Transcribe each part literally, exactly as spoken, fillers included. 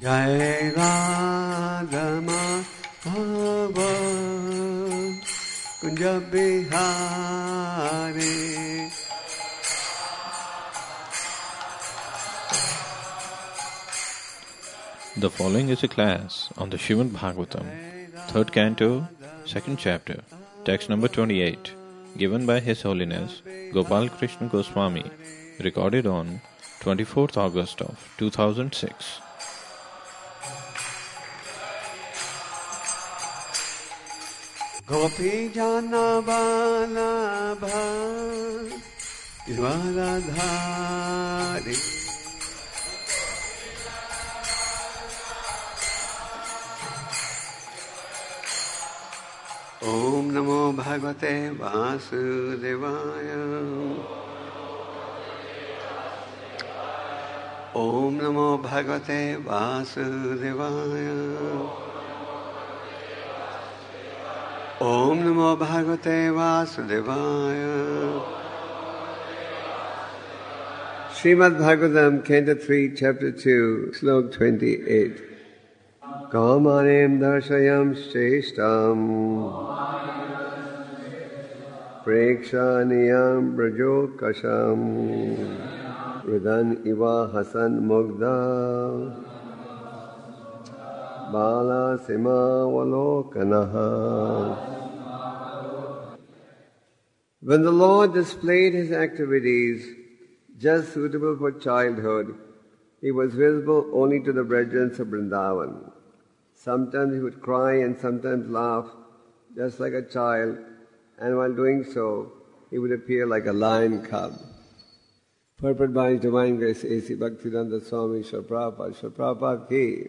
Jai Radha Madhava Kunja Bihari. The following is a class on the Srimad Bhagavatam, third canto, second chapter, text number twenty-eight, given by His Holiness Gopal Krishna Goswami, recorded on twenty-fourth August of two thousand six. Gopi Jana Vallabha Isvaradhari Om Namo Bhagavate Vasudevaya Om Namo Bhagavate Vasudevaya Om Namo Bhagavate Vasudevaya. Srimad Bhagavatam, Canto three, Chapter two, Slok twenty-eight. Kamanim darshayam shreshtam Prekshaniyam brajokasham Rudan iva hasan mugda Bala sima valokanaha. When the Lord displayed His activities just suitable for childhood, He was visible only to the brethren of Vrindavan. Sometimes He would cry and sometimes laugh, just like a child, and while doing so, He would appear like a lion cub. Purport by His Divine Grace A C Bhaktivedanta Swami Srila Prabhupada, Srila Prabhupada ki.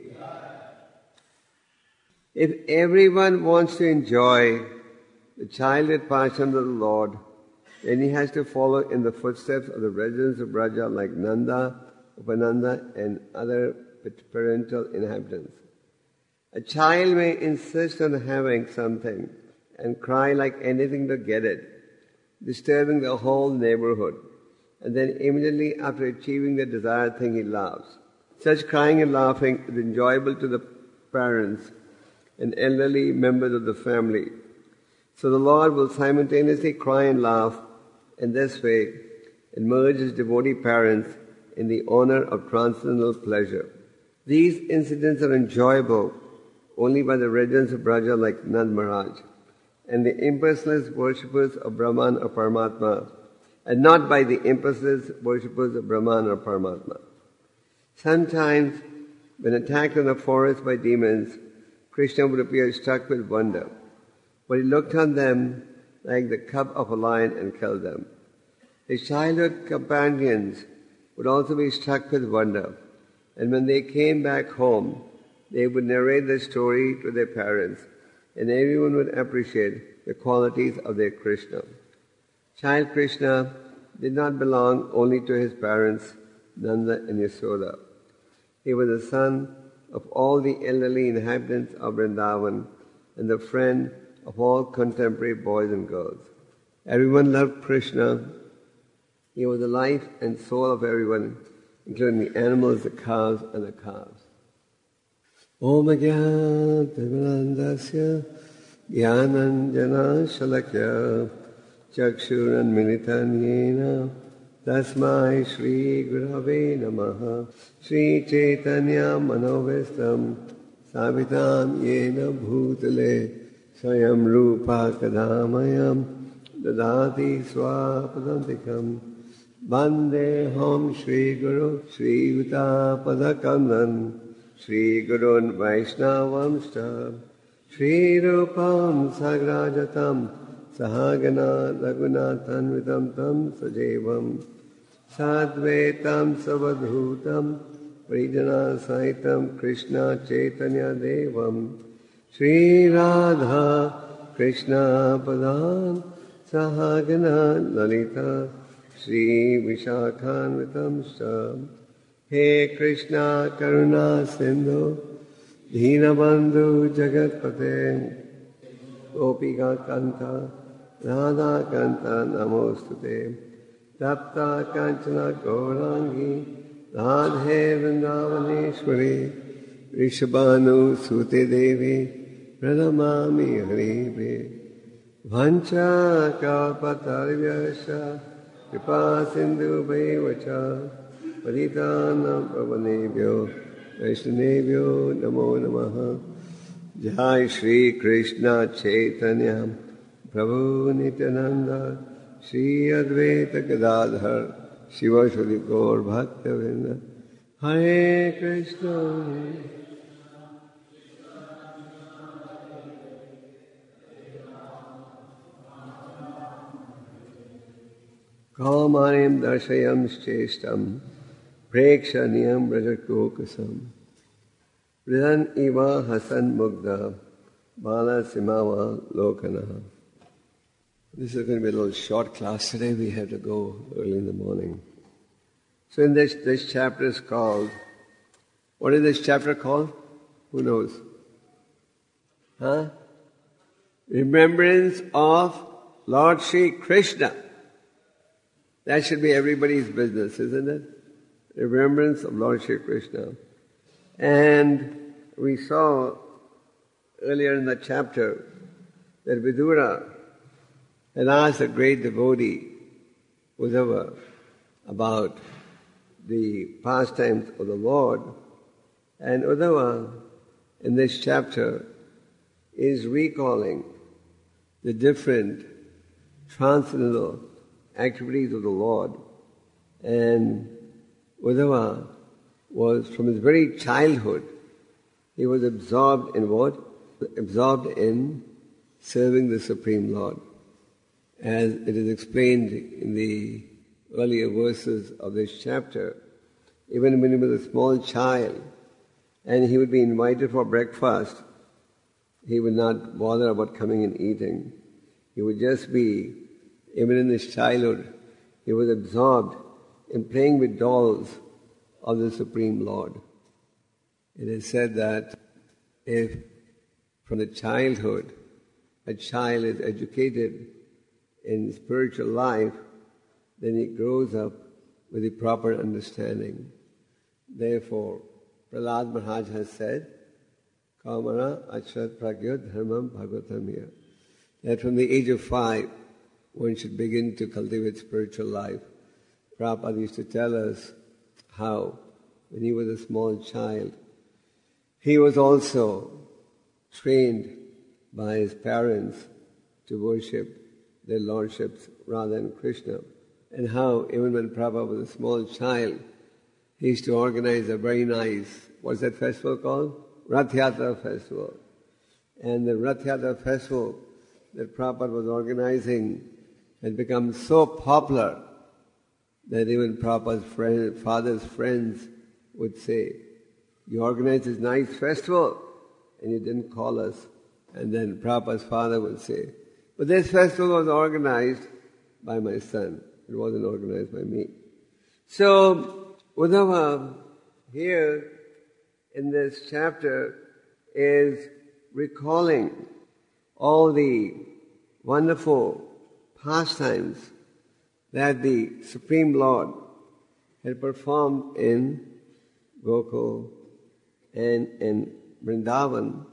If everyone wants to enjoy the childhood passion of the Lord, then he has to follow in the footsteps of the residents of Braja like Nanda, Upananda and other parental inhabitants. A child may insist on having something and cry like anything to get it, disturbing the whole neighborhood, and then immediately after achieving the desired thing he laughs. Such crying and laughing is enjoyable to the parents and elderly members of the family. So the Lord will simultaneously cry and laugh in this way and merge His devotee parents in the honor of transcendental pleasure. These incidents are enjoyable only by the residents of Braja like Nand Maharaj and the impersonalist worshippers of Brahman or Paramatma, and not by the impersonalist worshippers of Brahman or Paramatma. Sometimes, when attacked in the forest by demons, Krishna would appear struck with wonder, but He looked on them like the cub of a lion and killed them. His childhood companions would also be struck with wonder, and when they came back home, they would narrate the story to their parents, and everyone would appreciate the qualities of their Krishna. Child Krishna did not belong only to his parents, Nanda and Yasoda. He was the son of all the elderly inhabitants of Vrindavan and the friend of all contemporary boys and girls. Everyone loved Krishna. He was the life and soul of everyone, including the animals, the cows, and the calves. Om Agyan Pivanandasya Gyananjana Shalakya Chakshuran Militan Yena Tasmai Shri Gurave Namaha Shri Chaitanya Manovistam Savitam Yena Bhutale Swayam Rupa Kadamayam Dadati Swapadantikam Bande Hom Shri Guru Shri Uta Padakandan Shri Gurun Vaishnavamsta Shri Rupam Sagrajatam Sahagana Raghunathan Vidam Tam Sajevam Sadvetam Savadhutam Prijana Saitam Krishna Chaitanya Devam Shri Radha Krishna Padam Sahagana Lalita Shri Vishakhan Vidam Stam He Krishna Karuna Sindhu Dhinabandhu Jagatpate Gopika Kanta Radha Kanta Namostute Tapta Kanchana Gaurangi Radhe Vrindavaneshwari Rishabhanu Sute Devi Pranamami Haribe Vancha Kalpatarvyasya Kripa Sindhu Bhaivacha Paritana Pavanebhyo Vaishnavebhyo Namo Namaha. Jai Shri Krishna Chaitanya Prabhu Nityananda Shri Advaita Gadadhar Shiva Shri Gaur Bhakta Vrinda Hare Krishna. Kamanim darshayam shcheshtam prekshaniyam rajakokasam Vridan Iva Hasan Mugda Bala Simava Lokana. This is going to be a little short class today. We have to go early in the morning. So in this, this chapter is called, what is this chapter called? Who knows? Huh? Remembrance of Lord Sri Krishna. That should be everybody's business, isn't it? Remembrance of Lord Sri Krishna. And we saw earlier in the chapter that Vidura had asked a great devotee, Uddhava, about the pastimes of the Lord. And Uddhava, in this chapter, is recalling the different transcendental activities of the Lord. And Uddhava was, from his very childhood, he was absorbed in what? Absorbed in serving the Supreme Lord. As it is explained in the earlier verses of this chapter, even when he was a small child and he would be invited for breakfast, he would not bother about coming and eating. He would just be, even in his childhood, he was absorbed in playing with dolls of the Supreme Lord. It is said that if from the childhood a child is educated in spiritual life, then he grows up with the proper understanding. Therefore, Prahlad Maharaj has said, Kamara Achat Pragyat Dharmam Bhagavatamya, that from the age of five, one should begin to cultivate spiritual life. Prabhupada used to tell us how, when he was a small child, he was also trained by his parents to worship their lordships rather than Krishna. And how, even when Prabhupada was a small child, he used to organize a very nice, what's that festival called? Rath Yatra festival. And the Rath Yatra festival that Prabhupada was organizing had become so popular that even Prabhupada's friend, father's friends would say, you organized this nice festival and you didn't call us. And then Prabhupada's father would say, but this festival was organized by my son. It wasn't organized by me. So, Uddhava here in this chapter is recalling all the wonderful pastimes that the Supreme Lord had performed in Gokul and in Vrindavan.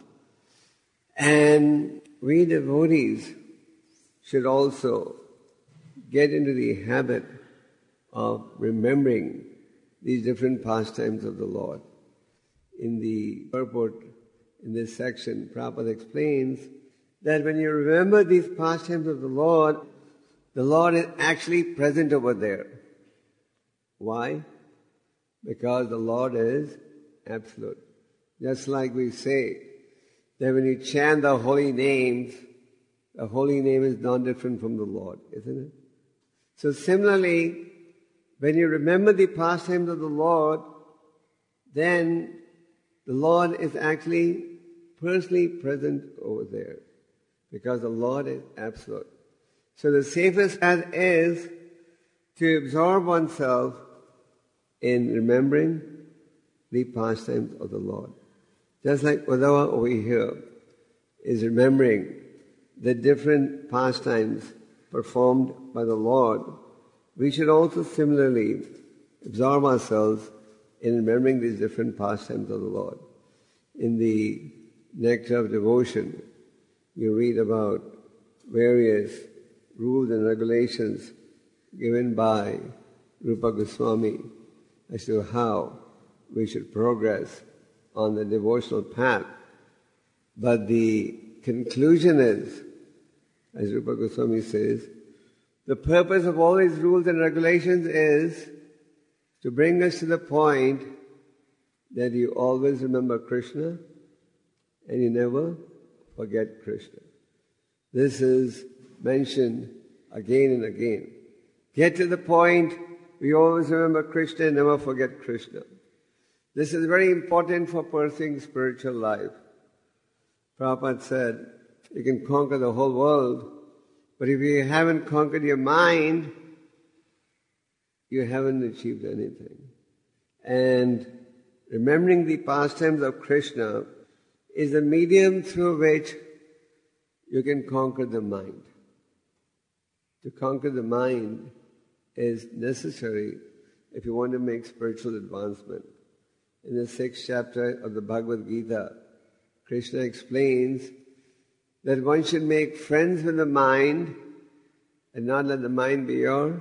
And we devotees should also get into the habit of remembering these different pastimes of the Lord. In the purport in this section, Prabhupada explains that when you remember these pastimes of the Lord, the Lord is actually present over there. Why? Because the Lord is absolute. Just like we say that when you chant the holy names, the holy name is not different from the Lord, isn't it? So similarly, when you remember the pastimes of the Lord, then the Lord is actually personally present over there, because the Lord is absolute. So the safest path is to absorb oneself in remembering the pastimes of the Lord. Just like Uddhava over here is remembering the different pastimes performed by the Lord, we should also similarly absorb ourselves in remembering these different pastimes of the Lord. in the Nectar of Devotion, you read about various rules and regulations given by Rupa Goswami as to how we should progress on the devotional path. But the conclusion is, as Rupa Goswami says, the purpose of all these rules and regulations is to bring us to the point that you always remember Krishna and you never forget Krishna. This is mentioned again and again. Get to the point we always remember Krishna and never forget Krishna. This is very important for pursuing spiritual life. Prabhupada said, you can conquer the whole world, but if you haven't conquered your mind, you haven't achieved anything. And remembering the pastimes of Krishna is a medium through which you can conquer the mind. To conquer the mind is necessary if you want to make spiritual advancement. In the sixth chapter of the Bhagavad Gita, Krishna explains that one should make friends with the mind and not let the mind be your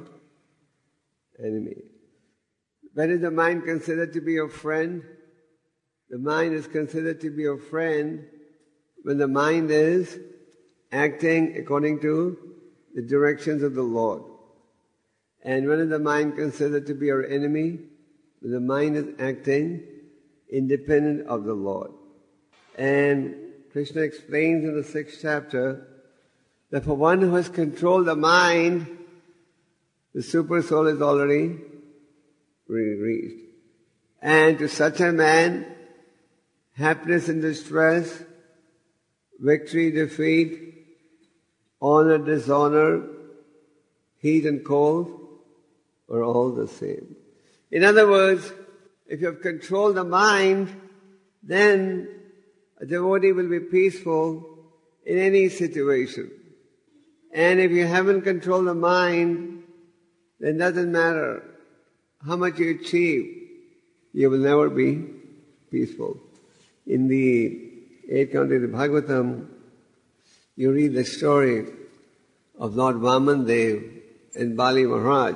enemy. When is the mind considered to be your friend? The mind is considered to be your friend when the mind is acting according to the directions of the Lord. And when is the mind considered to be your enemy? When the mind is acting independent of the Lord. And Krishna explains in the sixth chapter that for one who has controlled the mind, the super soul is already reached. And to such a man, happiness and distress, victory, defeat, honor, dishonor, heat and cold are all the same. In other words, if you have controlled the mind, then a devotee will be peaceful in any situation. And if you haven't controlled the mind, then it doesn't matter how much you achieve, you will never be peaceful. In the eighth canto of the Bhagavatam, you read the story of Lord Vamandev and Bali Maharaj.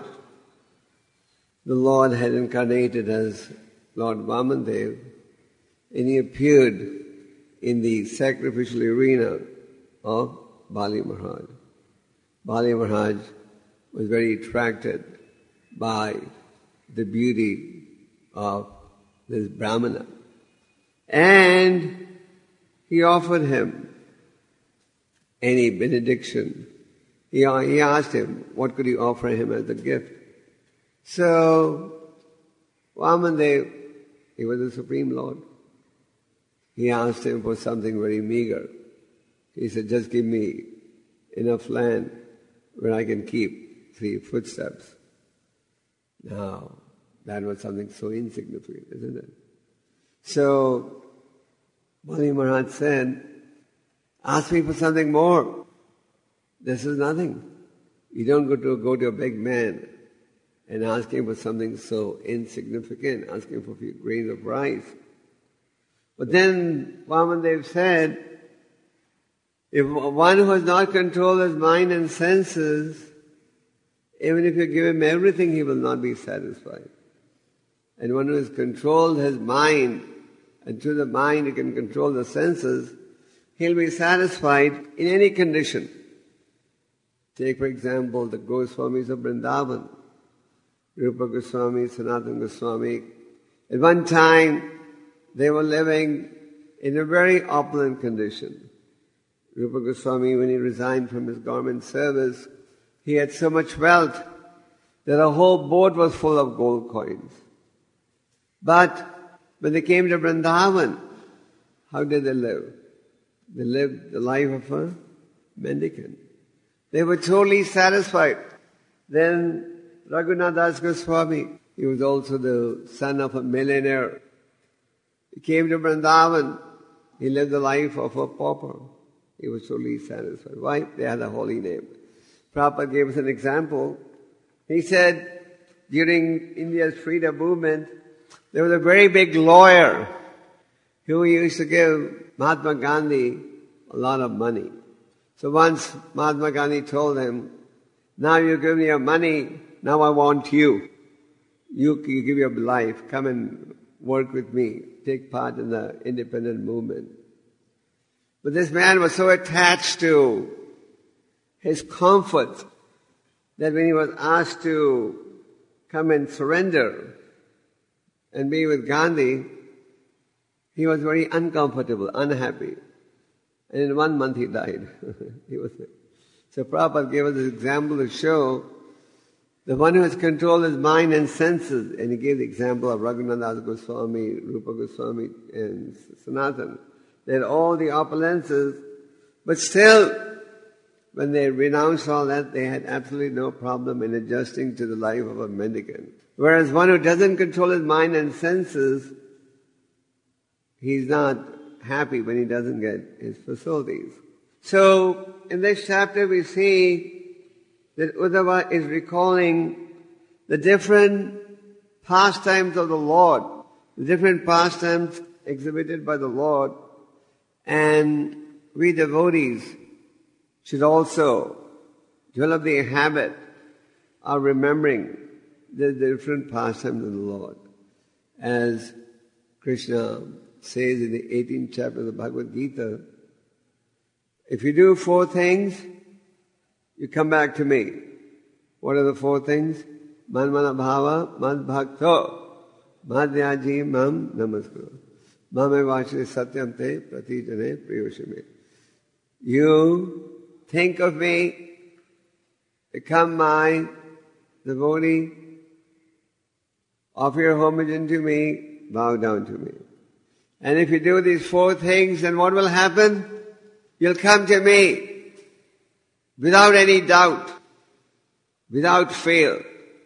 The Lord had incarnated as Lord Vamandev, and he appeared in the sacrificial arena of Bali Maharaj. Bali Maharaj was very attracted by the beauty of this Brahmana. And he offered him any benediction. He, he asked him, what could he offer him as a gift? So, Vamandev, he was the Supreme Lord. He asked him for something very meager. He said, just give me enough land where I can keep three footsteps. Now, that was something so insignificant, isn't it? So, Bali Maharaj said, ask me for something more. This is nothing. You don't go to go to a big man and ask him for something so insignificant, ask him for a few grains of rice. But then Vamandev said, if one who has not controlled his mind and senses, even if you give him everything, he will not be satisfied. And one who has controlled his mind, and through the mind he can control the senses, he'll be satisfied in any condition. Take, for example, the Goswamis of Vrindavan, Rupa Goswami, Sanatana Goswami. At one time, they were living in a very opulent condition. Rupa Goswami, when he resigned from his government service, he had so much wealth that a whole boat was full of gold coins. But when they came to Vrindavan, how did they live? They lived the life of a mendicant. They were totally satisfied. Then Raghunath Das Goswami, he was also the son of a millionaire. He came to Vrindavan. He lived the life of a pauper. He was totally satisfied. Why? They had a holy name. Prabhupada gave us an example. He said, during India's freedom movement, there was a very big lawyer who used to give Mahatma Gandhi a lot of money. So once Mahatma Gandhi told him, now you give me your money, now I want you. You, you give your life, come and work with me, take part in the independent movement. But this man was so attached to his comfort that when he was asked to come and surrender and be with Gandhi, he was very uncomfortable, unhappy. And in one month he died. he was, so Prabhupada gave us this example to show the one who has controlled his mind and senses, and he gave the example of Raghunath Goswami, Rupa Goswami, and Sanatana. They had all the opulences, but still, when they renounced all that, they had absolutely no problem in adjusting to the life of a mendicant. Whereas one who doesn't control his mind and senses, he's not happy when he doesn't get his facilities. So, in this chapter we see that Uddhava is recalling the different pastimes of the Lord, the different pastimes exhibited by the Lord, and we devotees should also develop the habit of remembering the different pastimes of the Lord. As Krishna says in the eighteenth chapter of the Bhagavad Gita, if you do four things, you come back to me. What are the four things? Man mana bhava, mad bhakto, madhyaji mam namaskuru. Mame vachre satyam te pratijane priyoshame. You think of me, become my devotee, offer your homage unto me, bow down to me. And if you do these four things, then what will happen? You'll come to me without any doubt, without fail.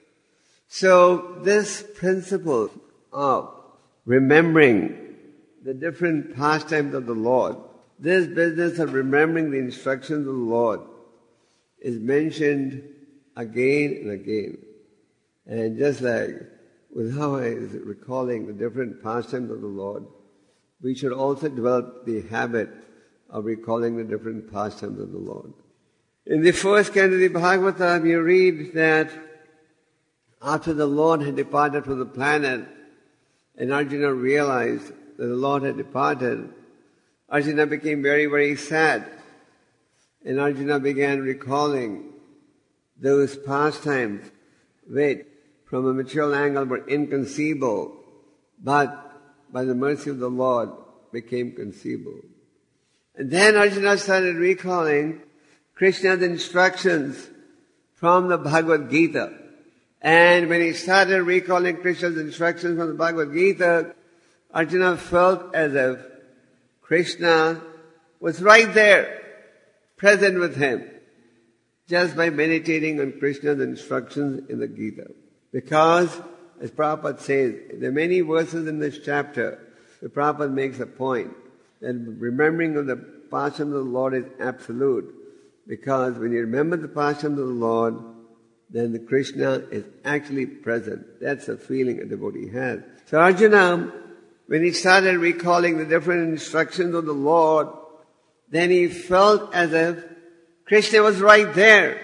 So this principle of remembering the different pastimes of the Lord, this business of remembering the instructions of the Lord is mentioned again and again. And just like Uddhava is recalling the different pastimes of the Lord, we should also develop the habit of recalling the different pastimes of the Lord. In the first canto of the Bhagavatam, you read that after the Lord had departed from the planet and Arjuna realized that the Lord had departed, Arjuna became very, very sad. And Arjuna began recalling those pastimes which, from a material angle, were inconceivable, but by the mercy of the Lord became conceivable. And then Arjuna started recalling Krishna's instructions from the Bhagavad Gita. And when he started recalling Krishna's instructions from the Bhagavad Gita, Arjuna felt as if Krishna was right there, present with him, just by meditating on Krishna's instructions in the Gita. Because, as Prabhupada says, there are many verses in this chapter where Prabhupada makes a point that remembering of the pastimes of the Lord is absolute. Because when you remember the pastimes of the Lord, then the Krishna is actually present. That's the feeling a devotee has. So Arjuna, when he started recalling the different instructions of the Lord, then he felt as if Krishna was right there.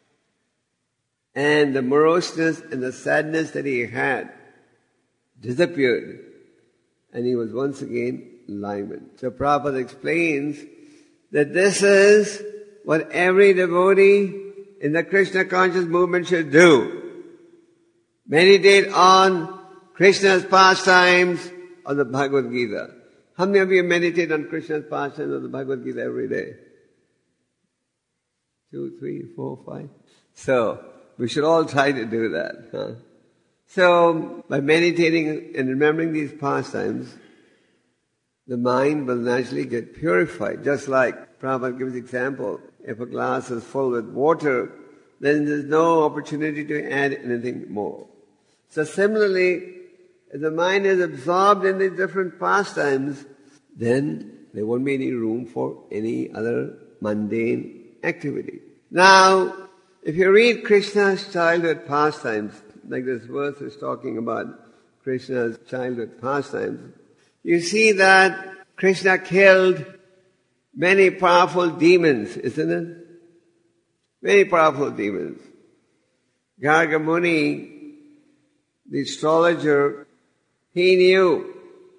And the moroseness and the sadness that he had disappeared. And he was once again enlivened. So Prabhupada explains that this is what every devotee in the Krishna conscious movement should do. Meditate on Krishna's pastimes of the Bhagavad Gita. How many of you meditate on Krishna's pastimes of the Bhagavad Gita every day? Two, three, four, five. So, we should all try to do that. Huh? So, by meditating and remembering these pastimes, the mind will naturally get purified. Just like Prabhupada gives example, if a glass is full with water, then there's no opportunity to add anything more. So similarly, if the mind is absorbed in these different pastimes, then there won't be any room for any other mundane activity. Now, if you read Krishna's childhood pastimes, like this verse is talking about Krishna's childhood pastimes, you see that Krishna killed many powerful demons, isn't it? Very powerful demons. Garga Muni, the astrologer, he knew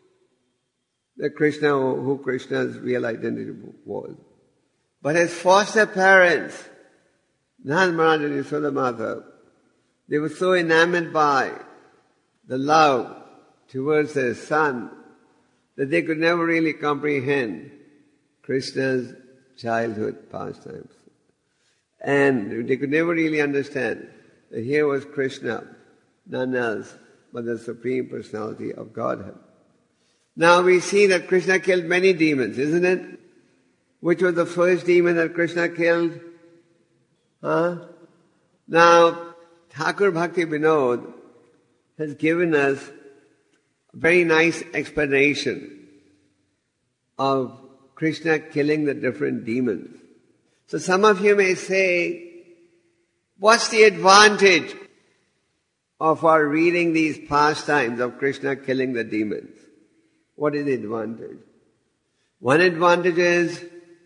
that Krishna, who Krishna's real identity was. But his foster parents, Nand Maharaj and Yashoda Mata, they were so enamored by the love towards their son that they could never really comprehend Krishna's childhood pastimes. And they could never really understand that here was Krishna, none else but the Supreme Personality of Godhead. Now we see that Krishna killed many demons, isn't it? Which was the first demon that Krishna killed? Huh? Now, Thakur Bhakti Vinod has given us a very nice explanation of Krishna killing the different demons. So some of you may say, what's the advantage of our reading these pastimes of Krishna killing the demons? What is the advantage? One advantage is,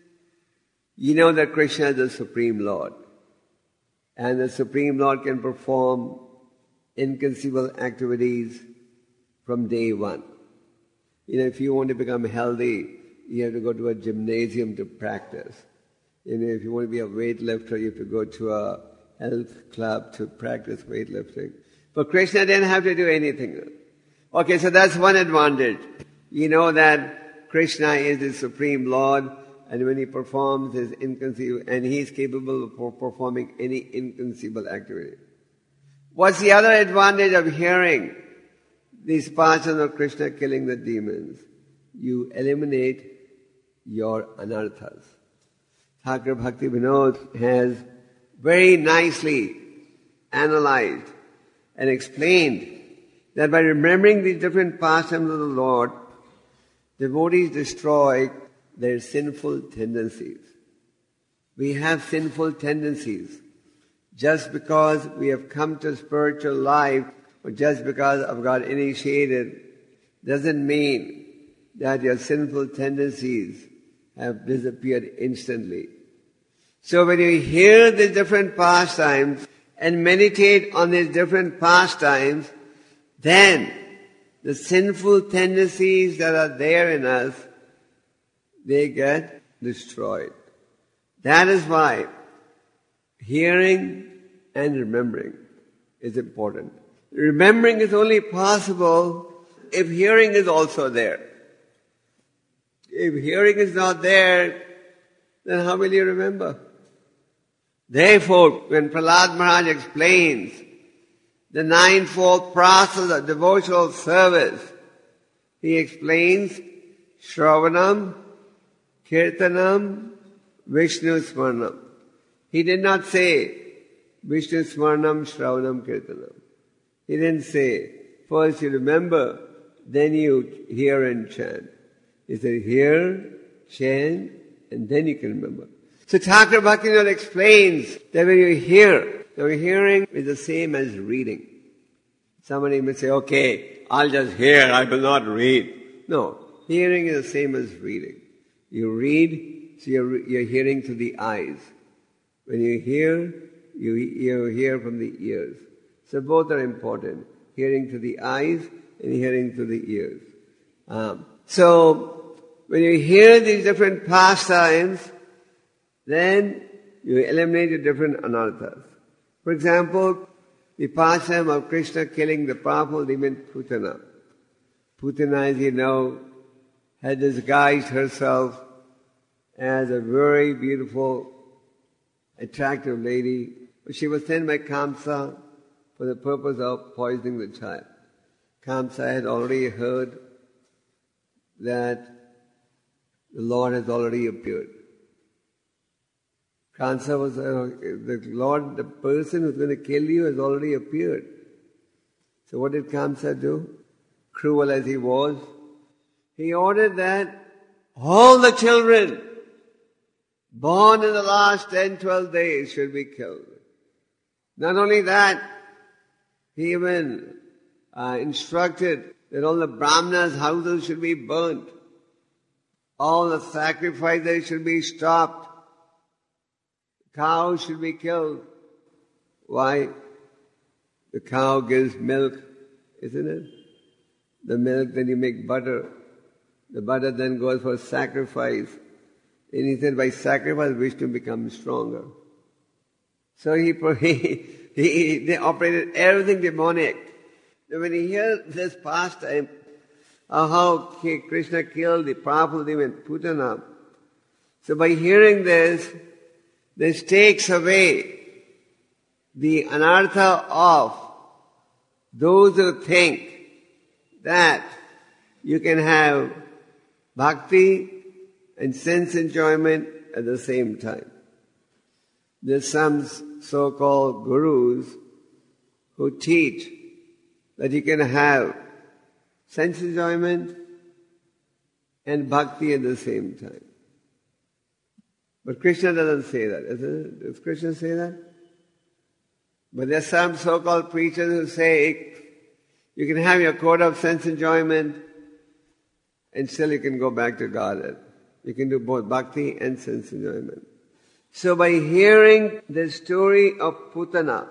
you know that Krishna is the Supreme Lord. And the Supreme Lord can perform inconceivable activities from day one. You know, if you want to become healthy, you have to go to a gymnasium to practice. You know, if you want to be a weightlifter, you have to go to a health club to practice weightlifting. But Krishna didn't have to do anything. Okay, so that's one advantage. You know that Krishna is the Supreme Lord, and when he performs his inconceivable, and he is capable of performing any inconceivable activity. What's the other advantage of hearing these pastimes of Krishna killing the demons? You eliminate your anarthas. Thakur Bhakti Vinod has very nicely analyzed and explained that by remembering these different pastimes of the Lord, devotees destroy their sinful tendencies. We have sinful tendencies. Just because we have come to spiritual life, or just because I've got initiated, doesn't mean that your sinful tendencies have disappeared instantly. So when you hear these different pastimes and meditate on these different pastimes, then the sinful tendencies that are there in us, they get destroyed. That is why hearing and remembering is important. Remembering is only possible if hearing is also there. If hearing is not there, then how will you remember? Therefore, when Prahlad Maharaj explains the ninefold process of devotional service, he explains Shravanam, Kirtanam, Vishnu Smaranam. He did not say Vishnu Smaranam, Shravanam, Kirtanam. He didn't say, first you remember, then you hear and chant. He said, hear, chant, and then you can remember. So Thakur Bhaktivinoda explains that when you hear, now hearing is the same as reading. Somebody may say, okay, I'll just hear, I will not read. No, hearing is the same as reading. You read, so you're, you're hearing through the eyes. When you hear, you, you hear from the ears. So both are important. Hearing through the eyes and hearing through the ears. Um, so, when you hear these different pastimes, then you eliminate the different anarthas. For example, the pastime of Krishna killing the powerful demon Putana. Putana, as you know, had disguised herself as a very beautiful, attractive lady. But she was sent by Kamsa for the purpose of poisoning the child. Kamsa had already heard that the Lord has already appeared. Kamsa was, uh, the Lord, the person who's going to kill you has already appeared. So what did Kamsa do? Cruel as he was, he ordered that all the children born in the last ten, twelve days should be killed. Not only that, he even uh, instructed that all the Brahmanas' houses should be burnt. All the sacrifices should be stopped. Cows should be killed. Why? The cow gives milk, isn't it? The milk, then you make butter. The butter then goes for sacrifice. And he said, by sacrifice, Vishnu becomes stronger. So he, he, he they operated everything demonic. And when you hear this pastime, of how Krishna killed the powerful demon Putana, so by hearing this, this takes away the anartha of those who think that you can have bhakti and sense enjoyment at the same time. There's some so-called gurus who teach that you can have sense enjoyment and bhakti at the same time. But Krishna doesn't say that, isn't it? Does Krishna say that? But there's some so-called preachers who say you can have your quota of sense enjoyment and still you can go back to Godhead. You can do both bhakti and sense enjoyment. So by hearing the story of Putana,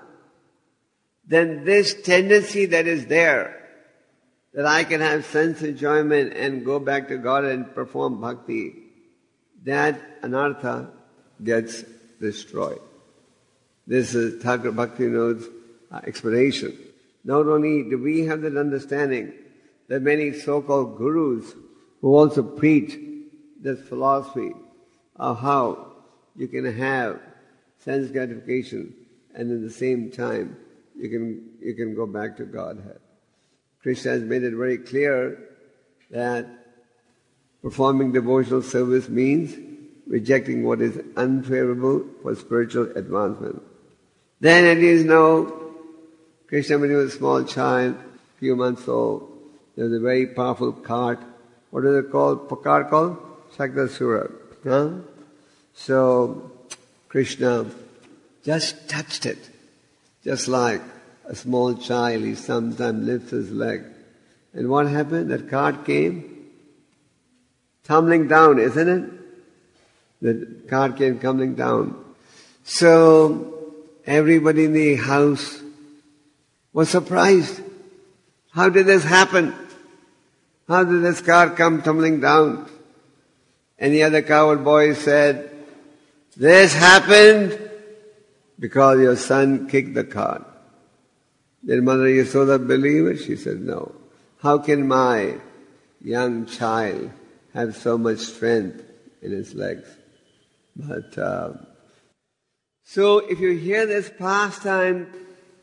then this tendency that is there, that I can have sense enjoyment and go back to God and perform bhakti, that anartha gets destroyed. This is Thakur Bhaktivinoda's explanation. Not only do we have that understanding, there are many so-called gurus who also preach this philosophy of how you can have sense gratification and at the same time you can you can go back to Godhead. Krishna has made it very clear that performing devotional service means rejecting what is unfavorable for spiritual advancement. Then it is now, Krishna, when he was a small child, few months old, there was a very powerful cart. What is it called? A cart called? Shaktasura. Huh? So, Krishna just touched it. Just like a small child, he sometimes lifts his leg. And what happened? That cart came tumbling down, isn't it? The cart came tumbling down. So, everybody in the house was surprised. How did this happen? How did this car come tumbling down? And the other coward boy said, this happened because your son kicked the cart. Did Mother Yasoda believe it? She said, no. How can my young child have so much strength in his legs? But, uh, so if you hear this pastime,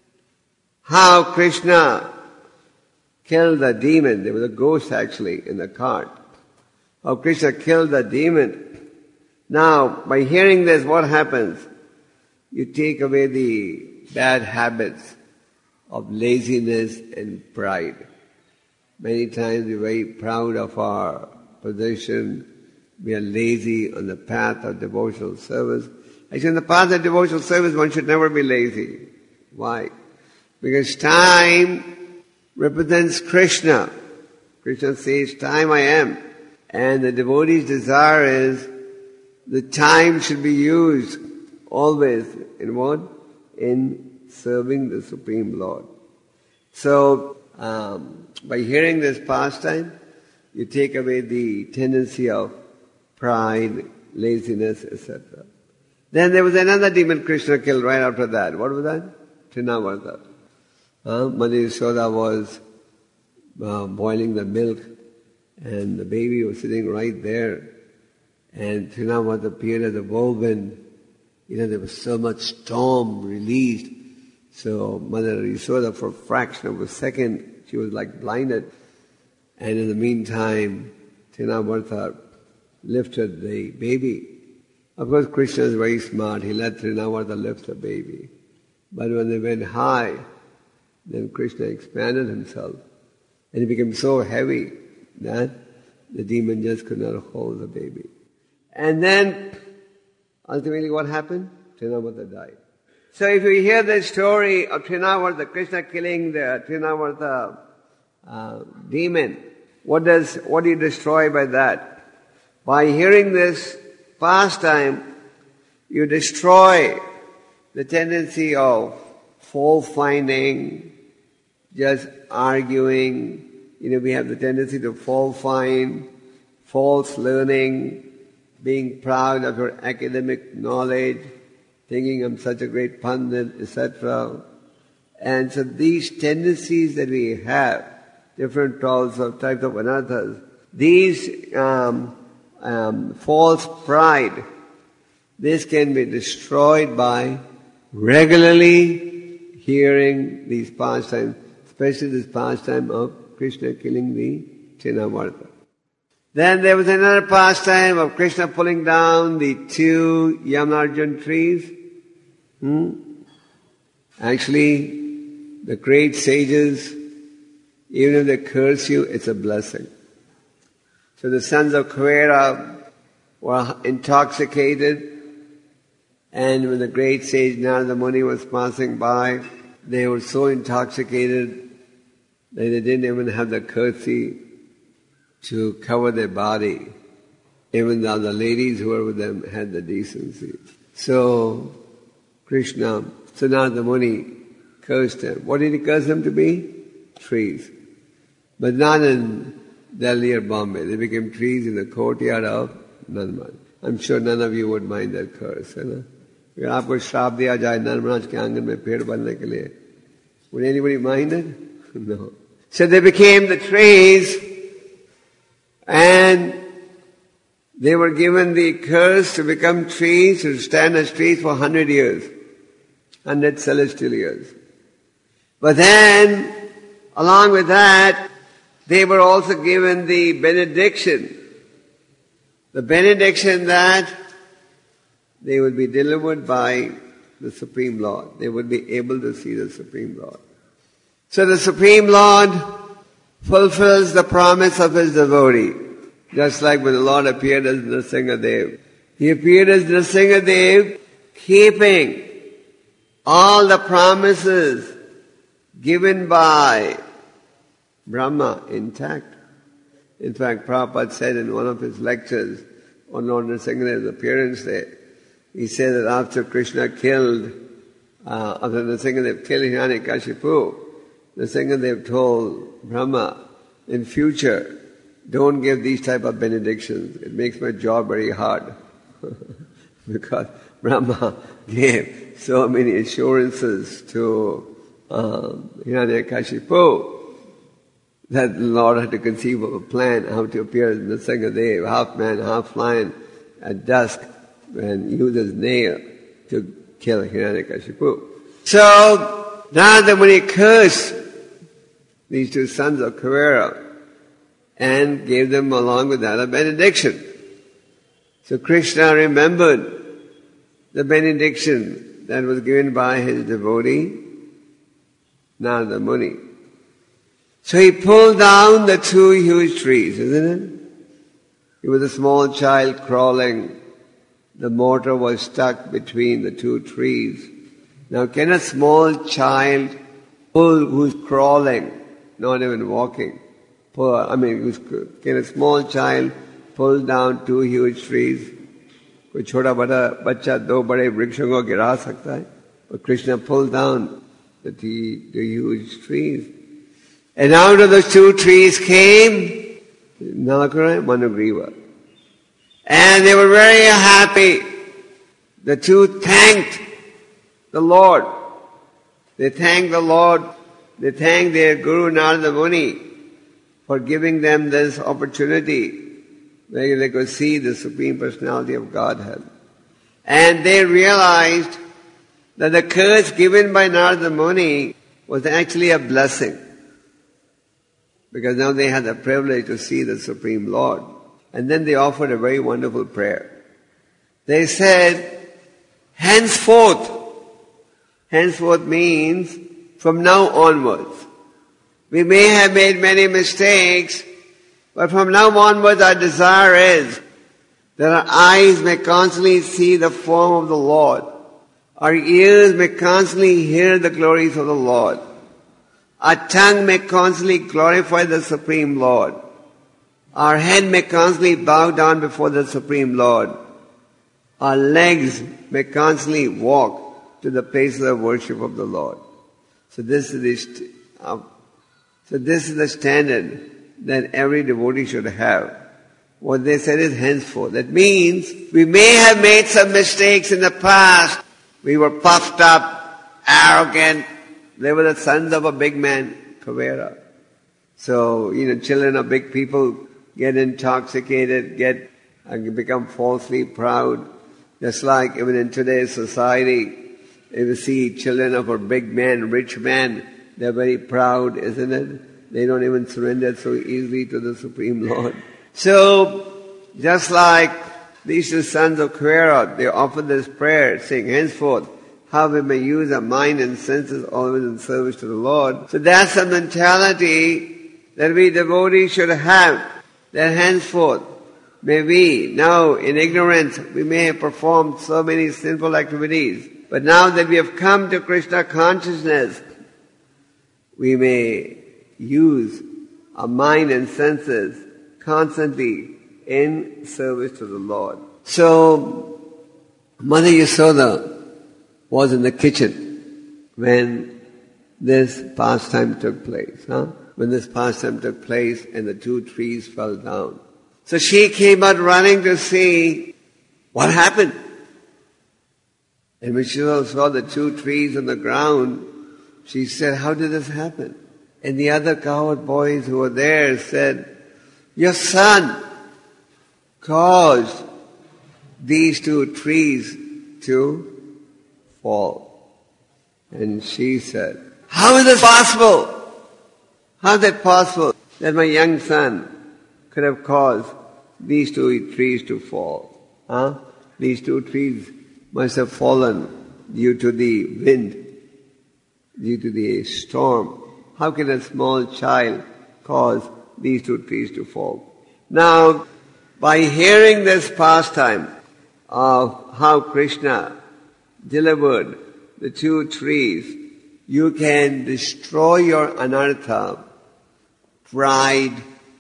how Krishna killed the demon, there was a ghost actually in the cart. How Krishna killed the demon. Now, by hearing this, what happens? You take away the bad habits of laziness and pride. Many times we're very proud of our position. We are lazy on the path of devotional service. Actually, in the path of devotional service, one should never be lazy. Why? Because time represents Krishna. Krishna says, time I am. And the devotee's desire is the time should be used always in what? In serving the Supreme Lord. So, um, by hearing this pastime, you take away the tendency of pride, laziness, et cetera. Then there was another demon Krishna killed right after that. What was that? Trinavarta. Uh, Mother Yasoda was uh, boiling the milk and the baby was sitting right there. And Trinavarta appeared as a whirlwind. You know, there was so much storm released. So Mother Yasoda, for a fraction of a second, she was like blinded. And in the meantime, Trinavarta lifted the baby. Of course, Krishna is very smart. He let Trinavarta lift the baby. But when they went high, then Krishna expanded himself. And he became so heavy that the demon just could not hold the baby. And then, ultimately what happened? Trinavarta died. So if you hear the story of Trinavarta, Krishna killing the Trinavarta uh, demon. What does, what do you destroy by that? By hearing this pastime, you destroy the tendency of fault finding, just arguing. You know, we have the tendency to fault find, false learning, being proud of your academic knowledge, thinking I'm such a great pandit, et cetera. And so these tendencies that we have, different types of types of anarthas, these um, um, false pride, this can be destroyed by regularly hearing these pastimes, especially this pastime of Krishna killing the Chinavarta. Then there was another pastime of Krishna pulling down the two Yamarjan trees. Hmm? Actually, the great sages, even if they curse you, it's a blessing. So the sons of Kuvera were intoxicated, and when the great sage Narada Muni was passing by, they were so intoxicated that they didn't even have the courtesy to cover their body, even though the ladies who were with them had the decency. So, Krishna, so Narada Muni cursed them. What did he curse them to be? Trees. But not in Delhi or Bombay. They became trees in the courtyard of Nandmaj. I'm sure none of you would mind that curse, है ना? अगर आपको श्राप दिया जाए नर्मराज के आंगन में पेड़ बनने के लिए, would anybody mind it? No. So they became the trees, and they were given the curse to become trees, to stand as trees for hundred years, hundred celestial years. But then, along with that, they were also given the benediction. The benediction that they would be delivered by the Supreme Lord. They would be able to see the Supreme Lord. So the Supreme Lord fulfills the promise of His devotee. Just like when the Lord appeared as Nrsingadev. He appeared as Nrsingadev, keeping all the promises given by Brahma intact. In fact, Prabhupada said in one of his lectures on Lord Nrsingadev's appearance there, he said that after Krishna killed, uh, after Nrsingadev killed Hiranyakashipu, Nrsingadev told Brahma, in future, don't give these type of benedictions. It makes my job very hard. Because Brahma gave so many assurances to um, Hiranyakashipu that the Lord had to conceive of a plan how to appear as Nrsingadev, half man, half lion, at dusk, and use his nail to kill Hiranyakashipu. So, Narada Muni cursed these two sons of Kuvera and gave them along with that a benediction. So Krishna remembered the benediction that was given by his devotee, Narada Muni. So he pulled down the two huge trees, isn't it? He was a small child crawling. The mortar was stuck between the two trees. Now can a small child pull, who's crawling, not even walking, pull, I mean, who's, can a small child pull down two huge trees? कोई छोटा बड़ा बच्चा दो बड़े वृक्षों को गिरा सकता है? But Krishna pulled down the, the huge trees. And out of those two trees came Nalakura and Manugriva. And they were very happy. The two thanked the Lord. They thanked the Lord. They thanked their Guru Narada Muni for giving them this opportunity where they could see the Supreme Personality of Godhead. And they realized that the curse given by Narada Muni was actually a blessing. Because now they had the privilege to see the Supreme Lord. And then they offered a very wonderful prayer. They said, henceforth, henceforth means from now onwards. We may have made many mistakes, but from now onwards our desire is that our eyes may constantly see the form of the Lord. Our ears may constantly hear the glories of the Lord. Our tongue may constantly glorify the Supreme Lord. Our head may constantly bow down before the Supreme Lord. Our legs may constantly walk to the places of worship of the Lord. So this is the, st- uh, so this is the standard that every devotee should have. What they said is henceforth. That means we may have made some mistakes in the past. We were puffed up, arrogant. They were the sons of a big man, Kavera. So, you know, children of big people get intoxicated, get uh, become falsely proud. Just like even in today's society, if you see children of a big man, rich man, they're very proud, isn't it? They don't even surrender so easily to the Supreme Lord. So, just like these two sons of Kavera, they offered this prayer saying, henceforth, how we may use our mind and senses always in service to the Lord. So that's the mentality that we devotees should have, that henceforth may we, now in ignorance, we may have performed so many sinful activities, but now that we have come to Krishna consciousness, we may use our mind and senses constantly in service to the Lord. So, Mother Yasoda was in the kitchen when this pastime took place. Huh? When this pastime took place and the two trees fell down. So she came out running to see what happened. And when she saw the two trees on the ground, she said, how did this happen? And the other cowherd boys who were there said, your son caused these two trees to fall. And she said, how is this possible? How is that possible that my young son could have caused these two trees to fall? Huh? These two trees must have fallen due to the wind, due to the storm. How can a small child cause these two trees to fall? Now, by hearing this pastime of how Krishna delivered the two trees, you can destroy your anartha, pride,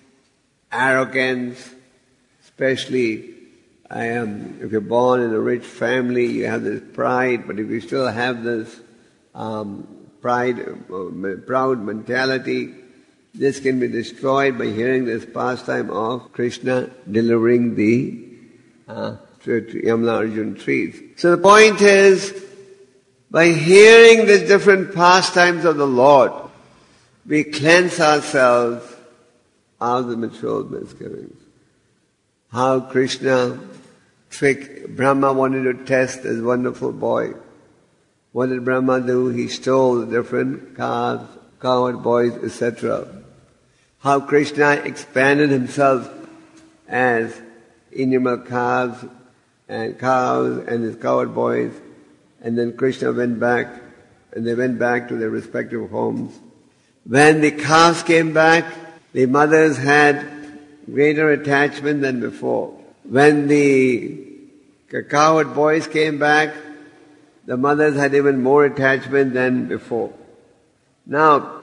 arrogance, especially I am, if you're born in a rich family, you have this pride, but if you still have this um, pride, uh, proud mentality, this can be destroyed by hearing this pastime of Krishna delivering the uh, Yamuna Arjuna trees. So the point is, by hearing these different pastimes of the Lord, we cleanse ourselves out of the material misgivings. How Krishna tricked, Brahma wanted to test this wonderful boy. What did Brahma do? He stole the different calves, cowherd boys, et cetera. How Krishna expanded himself as innumerable calves and cows and his cowherd boys. And then Krishna went back, and they went back to their respective homes. When the calves came back, the mothers had greater attachment than before. When the cowherd boys came back, the mothers had even more attachment than before. Now,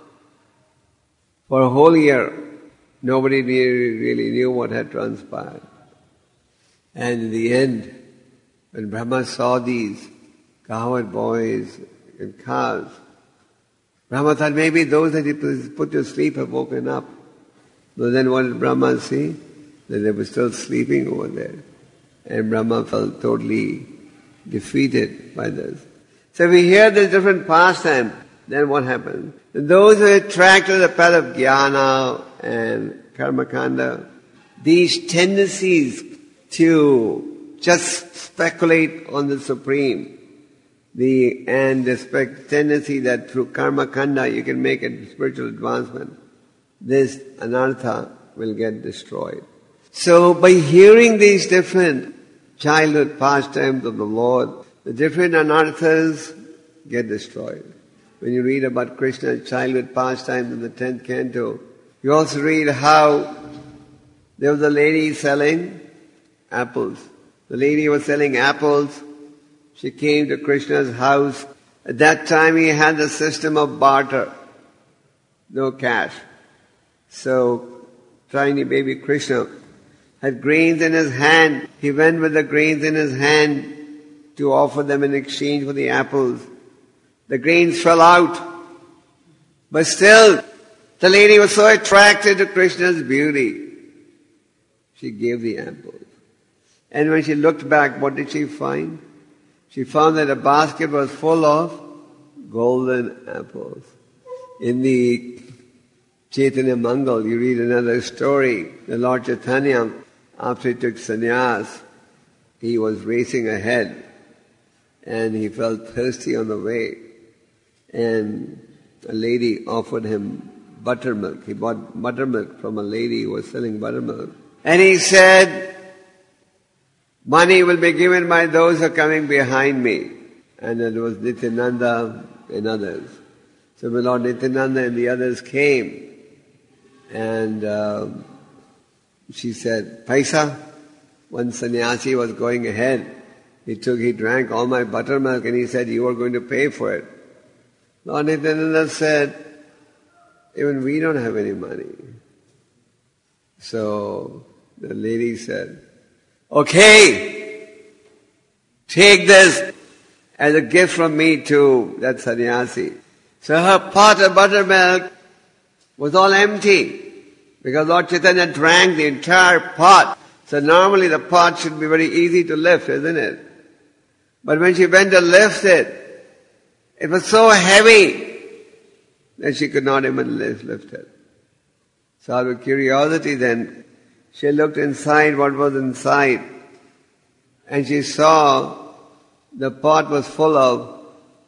for a whole year, nobody really, really knew what had transpired. And in the end, when Brahma saw these cowherd boys and calves, Brahma thought maybe those that he put to sleep have woken up. But then what did Brahma see? That they were still sleeping over there. And Brahma felt totally defeated by this. So we hear this different pastime, then what happens? Those who attract to the path of jnana and karmakanda, these tendencies to just speculate on the Supreme, the and the spe- tendency that through karmakanda you can make a spiritual advancement, this anartha will get destroyed. So by hearing these different childhood pastimes of the Lord, the different anarthas get destroyed. When you read about Krishna's childhood pastimes in the tenth canto, you also read how there was a lady selling apples. The lady was selling apples. She came to Krishna's house. At that time he had the system of barter. no cash. So, tiny baby Krishna had grains in his hand. He went with the grains in his hand to offer them in exchange for the apples. The grains fell out. But still, the lady was so attracted to Krishna's beauty. She gave the apples. And when she looked back, what did she find? She found that the basket was full of golden apples. In the Chaitanya Mangal, you read another story. The Lord Chaitanya, after he took sannyas, he was racing ahead and he felt thirsty on the way. And a lady offered him buttermilk. He bought buttermilk from a lady who was selling buttermilk. And he said, money will be given by those who are coming behind me. And it was Nityananda and others. So when Lord Nityananda and the others came, and uh, she said, Paisa, one sannyasi was going ahead. He took, he drank all my buttermilk and he said, you are going to pay for it. Lord Nityananda said, even we don't have any money. So the lady said, okay, take this as a gift from me to that sannyasi. So her pot of buttermilk was all empty because Lord Chaitanya drank the entire pot. So normally the pot should be very easy to lift, isn't it? But when she went to lift it, it was so heavy that she could not even lift, lift it. So out of curiosity then, she looked inside what was inside, and she saw the pot was full of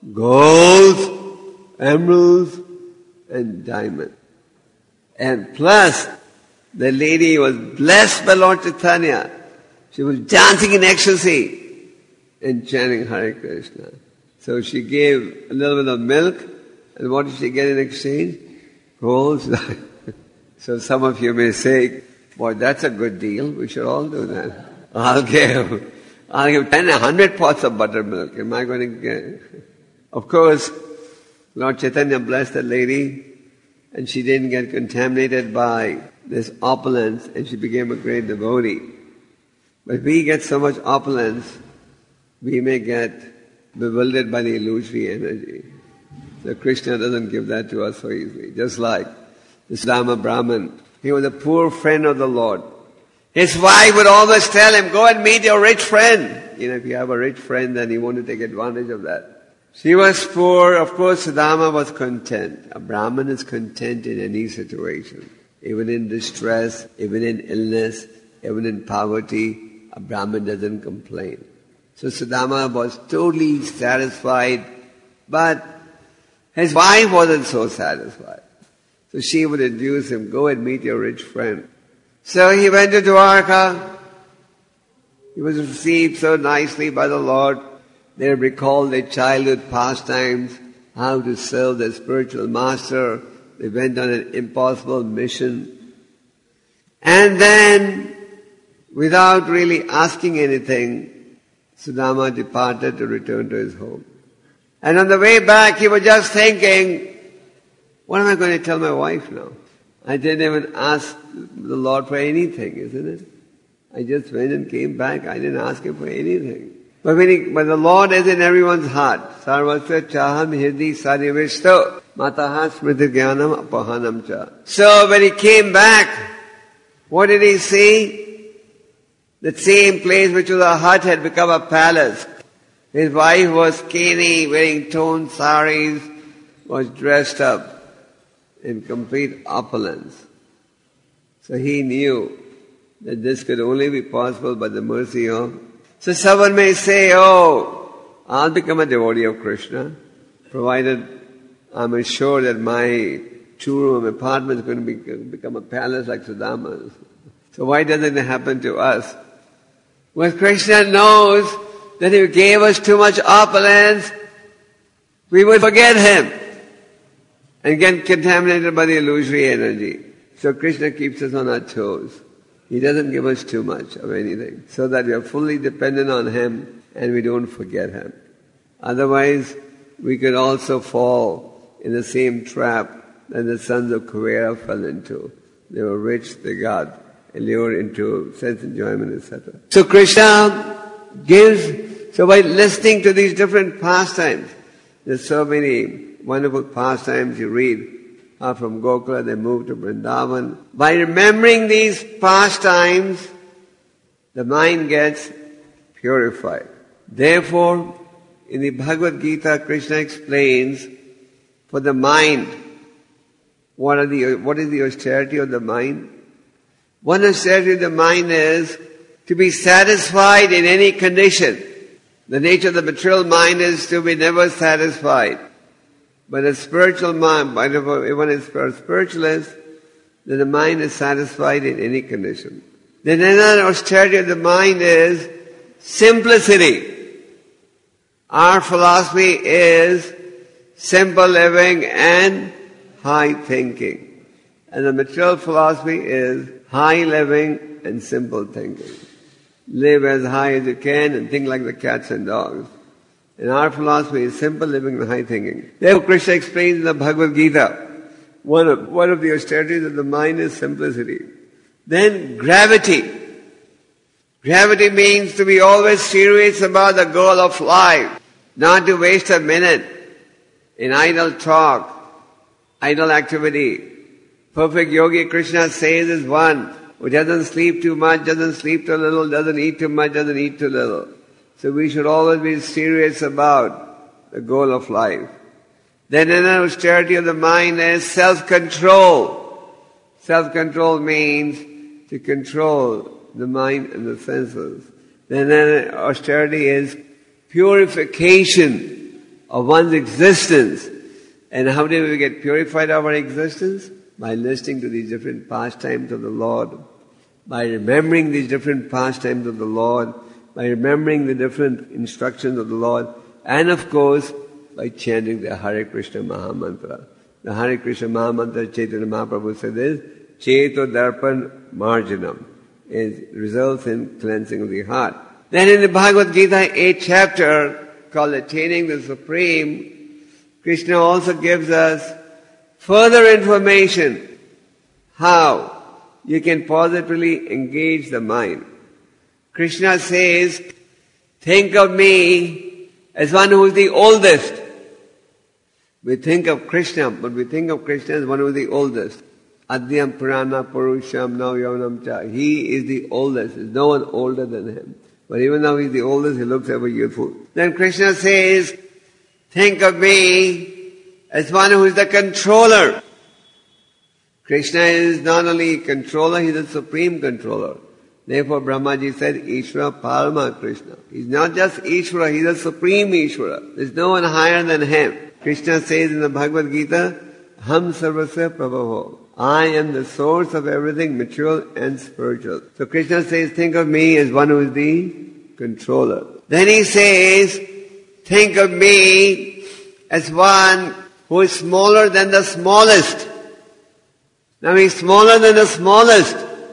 gold, emeralds, and diamonds. And plus, the lady was blessed by Lord Chaitanya. She was dancing in ecstasy and chanting Hare Krishna. So she gave a little bit of milk, and what did she get in exchange? Gold. So some of you may say, boy, that's a good deal. We should all do that. I'll give, I'll give ten, a hundred pots of buttermilk. Am I going to get? Of course, Lord Chaitanya blessed the lady, and she didn't get contaminated by this opulence, and she became a great devotee. But if we get so much opulence, we may get bewildered by the illusory energy. So Krishna doesn't give that to us so easily. Just like this Sudama Brahman, he was a poor friend of the Lord. His wife would always tell him, go and meet your rich friend. You know, if you have a rich friend, then you want to take advantage of that. She was poor. Of course, Sudama was content. A Brahman is content in any situation. Even in distress, even in illness, even in poverty, a Brahman doesn't complain. So Sudama was totally satisfied, but his wife wasn't so satisfied. So she would induce him, go and meet your rich friend. So he went to Dwarka. He was received so nicely by the Lord. They recalled their childhood pastimes, how to serve their spiritual master. They went on an impossible mission. And then, without really asking anything, Sudama departed to return to his home. And on the way back, he was just thinking, what am I going to tell my wife now? I didn't even ask the Lord for anything, isn't it? I just went and came back. I didn't ask him for anything. But when he, but the Lord is in everyone's heart. Sarvasya chaham hirdi sarivishto mataha smriti jnanam apahanam cha. So when he came back, what did he see? The same place which was a hut had become a palace. His wife was skinny, wearing toned saris, was dressed up in complete opulence. So he knew that this could only be possible by the mercy of... So someone may say, oh, I'll become a devotee of Krishna, provided I'm assured that my two-room apartment is going to be, become a palace like Sudama's. So why doesn't it happen to us? Well, Krishna knows that if he gave us too much opulence, we would forget him and get contaminated by the illusory energy. So Krishna keeps us on our toes. He doesn't give us too much of anything, so that we are fully dependent on him and we don't forget him. Otherwise, we could also fall in the same trap that the sons of Kuvera fell into. They were rich, they got allured into sense enjoyment, et cetera. So Krishna gives, so by listening to these different pastimes, there's so many wonderful pastimes you read. Uh, from Gokula they moved to Vrindavan. By remembering these pastimes, the mind gets purified. Therefore, in the Bhagavad Gita, Krishna explains for the mind, what are the what is the austerity of the mind? One austerity of the mind is to be satisfied in any condition. The nature of the material mind is to be never satisfied. But a spiritual mind, if one is a spiritualist, then the mind is satisfied in any condition. Then another austerity of the mind is simplicity. Our philosophy is simple living and high thinking. And the material philosophy is high living and simple thinking. Live as high as you can and think like the cats and dogs. And our philosophy is simple living and high thinking. Therefore, Krishna explains in the Bhagavad Gita, one of, one of the austerities of the mind is simplicity. Then gravity. Gravity means to be always serious about the goal of life, not to waste a minute in idle talk, idle activity. Perfect yogi, Krishna says, is one who doesn't sleep too much, doesn't sleep too little, doesn't eat too much, doesn't eat too little. So we should always be serious about the goal of life. Then another austerity of the mind is self-control. Self-control means to control the mind and the senses. Then another austerity is purification of one's existence. And how do we get purified of our existence? By listening to these different pastimes of the Lord, by remembering these different pastimes of the Lord, by remembering the different instructions of the Lord, and of course, by chanting the Hare Krishna Mahamantra. The Hare Krishna Mahamantra, Chaitanya Mahaprabhu said is, Cheto Darpan Marjanam. It results in cleansing of the heart. Then in the Bhagavad Gita, eighth chapter, called Attaining the Supreme, Krishna also gives us further information how you can positively engage the mind. Krishna says, think of me as one who is the oldest. We think of Krishna, but we think of Krishna as one who is the oldest. Adyam Purana Purusham Now Yavanam Cha. He is the oldest. There's no one older than him. But even though he's the oldest, he looks ever youthful. Then Krishna says, think of me as one who is the controller. Krishna is not only controller, he is the supreme controller. Therefore Brahmaji said, Ishvara Parama Krishna. He's not just Ishvara, he's the supreme Ishvara. There's no one higher than him. Krishna says in the Bhagavad Gita, Ham Sarvasya Prabhavo. I am the source of everything material and spiritual. So Krishna says, think of me as one who is the controller. Then he says, think of me as one who is smaller than the smallest. Now he's smaller than the smallest.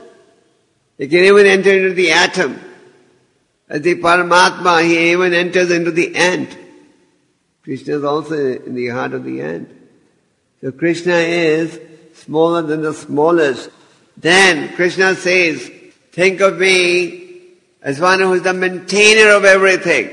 He can even enter into the atom. As the Paramatma, he even enters into the ant. Krishna is also in the heart of the ant. So Krishna is smaller than the smallest. Then Krishna says, think of me as one who is the maintainer of everything.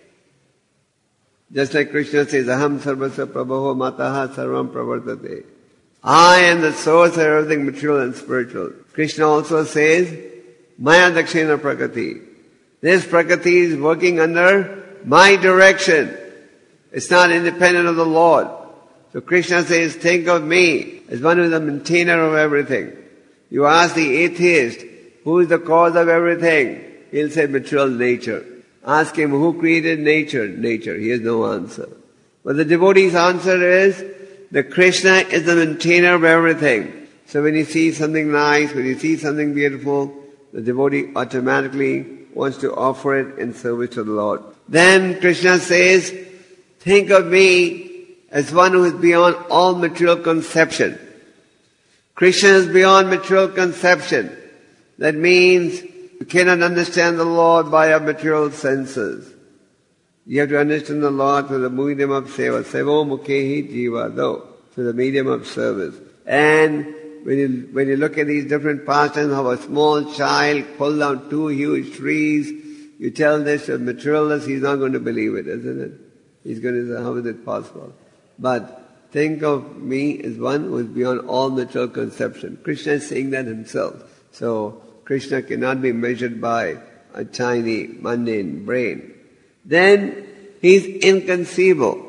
Just like Krishna says, Aham sarvasya prabhavo mataha sarvam pravartate. I am the source of everything material and spiritual. Krishna also says, Maya dakshina prakriti. This prakriti is working under my direction. It's not independent of the Lord. So Krishna says, think of me as one who is the maintainer of everything. You ask the atheist, who is the cause of everything? He'll say material nature. Ask him, who created nature? Nature. He has no answer. But the devotee's answer is, that Krishna is the maintainer of everything. So when you see something nice, when you see something beautiful, the devotee automatically wants to offer it in service to the Lord. Then Krishna says, think of me as one who is beyond all material conception. Krishna is beyond material conception. That means you cannot understand the Lord by your material senses. You have to understand the Lord through the medium of seva. Sevo mukhehi jiva do. through the medium of service. And when you, when you look at these different pastimes, how a small child pulled down two huge trees, you tell this to a materialist, he's not going to believe it, isn't it? He's going to say, how is it possible? But think of me as one who is beyond all material conception. Krishna is saying that himself. So Krishna cannot be measured by a tiny, mundane brain. Then he's inconceivable.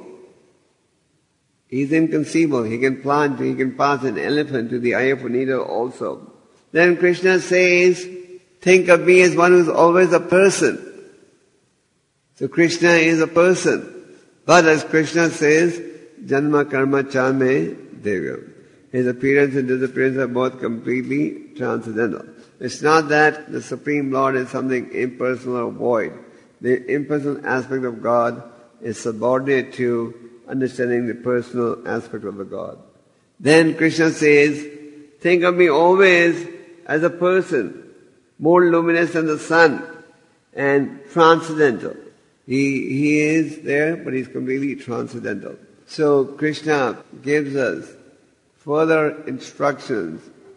He's inconceivable. He can plant, he can pass an elephant to the eye of a needle also. Then Krishna says, think of me as one who's always a person. So Krishna is a person. But as Krishna says, Janma Karma Chame Devya. His appearance and disappearance are both completely transcendental. It's not that the Supreme Lord is something impersonal or void. The impersonal aspect of God is subordinate to understanding the personal aspect of the God. Then Krishna says, think of me always as a person, more luminous than the sun and transcendental. He, he is there, but he's completely transcendental. So Krishna gives us further instructions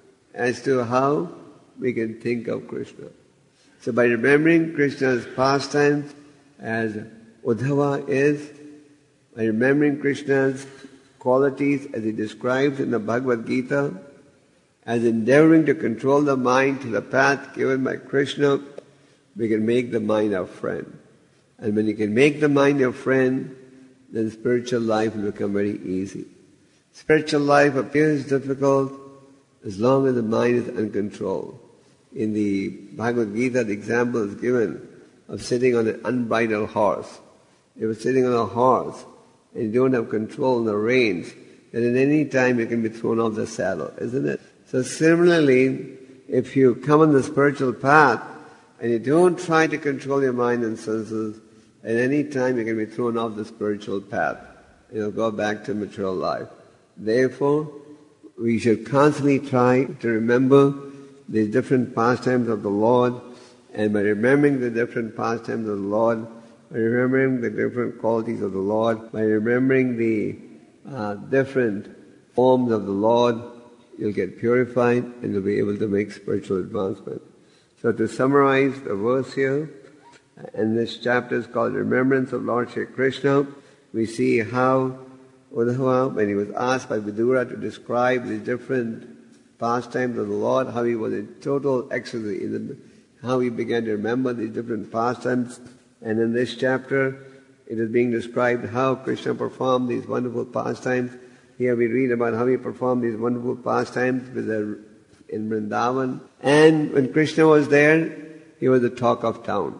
as to how we can think of Krishna. So by remembering Krishna's pastimes as Uddhava is, by remembering Krishna's qualities as he describes in the Bhagavad Gita, as endeavoring to control the mind to the path given by Krishna, we can make the mind our friend. And when you can make the mind your friend, then spiritual life will become very easy. Spiritual life appears difficult as long as the mind is uncontrolled. In the Bhagavad Gita, the example is given of sitting on an unbridled horse. If you're sitting on a horse and you don't have control in the reins, then at any time you can be thrown off the saddle, isn't it? So similarly, if you come on the spiritual path and you don't try to control your mind and senses, at any time you can be thrown off the spiritual path. You'll go back to material life. Therefore, we should constantly try to remember the different pastimes of the Lord, and by remembering the different pastimes of the Lord, by remembering the different qualities of the Lord, by remembering the uh, different forms of the Lord, you'll get purified and you'll be able to make spiritual advancement. So to summarize the verse here, and this chapter is called Remembrance of Lord Shri Krishna, we see how Uddhava, when he was asked by Vidura to describe the different pastimes of the Lord, how he was in total ecstasy, how he began to remember these different pastimes. And in this chapter, it is being described how Krishna performed these wonderful pastimes. Here we read about how he performed these wonderful pastimes with the, in Vrindavan. And when Krishna was there, he was the talk of town.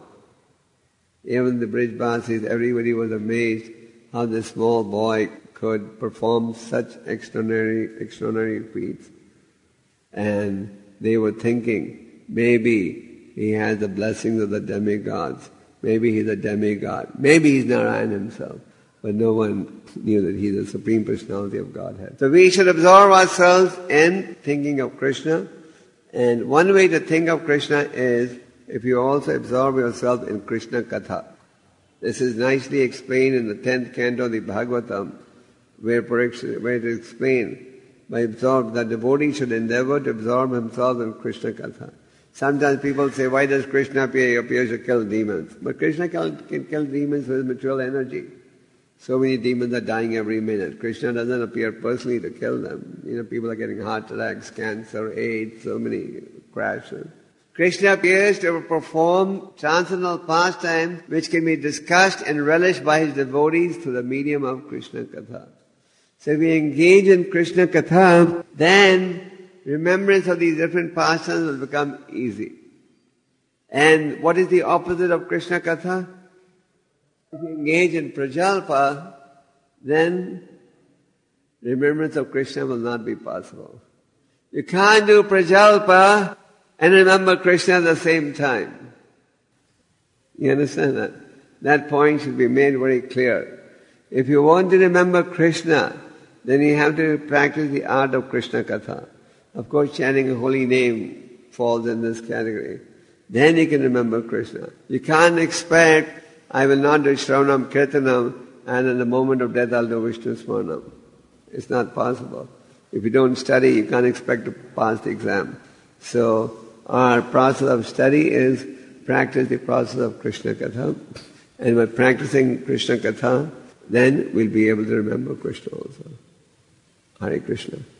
Even the Brijvasis, everybody was amazed how this small boy could perform such extraordinary, extraordinary feats. And they were thinking, maybe he has the blessings of the demigods. Maybe he's a demigod. Maybe he's Narayan himself. But no one knew that he's the Supreme Personality of Godhead. So we should absorb ourselves in thinking of Krishna. And one way to think of Krishna is if you also absorb yourself in Krishna Katha. This is nicely explained in the tenth canto of the Bhagavatam, where, where it is explained by absorb, that devotee should endeavor to absorb himself in Krishna Katha. Sometimes people say, why does Krishna appear? He appears to kill demons. But Krishna can, can kill demons with material energy. So many demons are dying every minute. Krishna doesn't appear personally to kill them. You know, people are getting heart attacks, cancer, AIDS, so many crashes. Krishna appears to perform transcendental pastimes which can be discussed and relished by his devotees through the medium of Krishna Katha. So if we engage in Krishna Katha, then remembrance of these different pastimes will become easy. And what is the opposite of Krishna Katha? If you engage in Prajalpa, then remembrance of Krishna will not be possible. You can't do Prajalpa and remember Krishna at the same time. You understand that? That point should be made very clear. If you want to remember Krishna, then you have to practice the art of Krishna Katha. Of course, chanting a holy name falls in this category. Then you can remember Krishna. You can't expect, I will not do Shravanam Kirtanam, and in the moment of death I'll do Vishnu Smaranam. It's not possible. If you don't study, you can't expect to pass the exam. So our process of study is practice the process of Krishna Katha. And by practicing Krishna Katha, then we'll be able to remember Krishna also. Hare Krishna.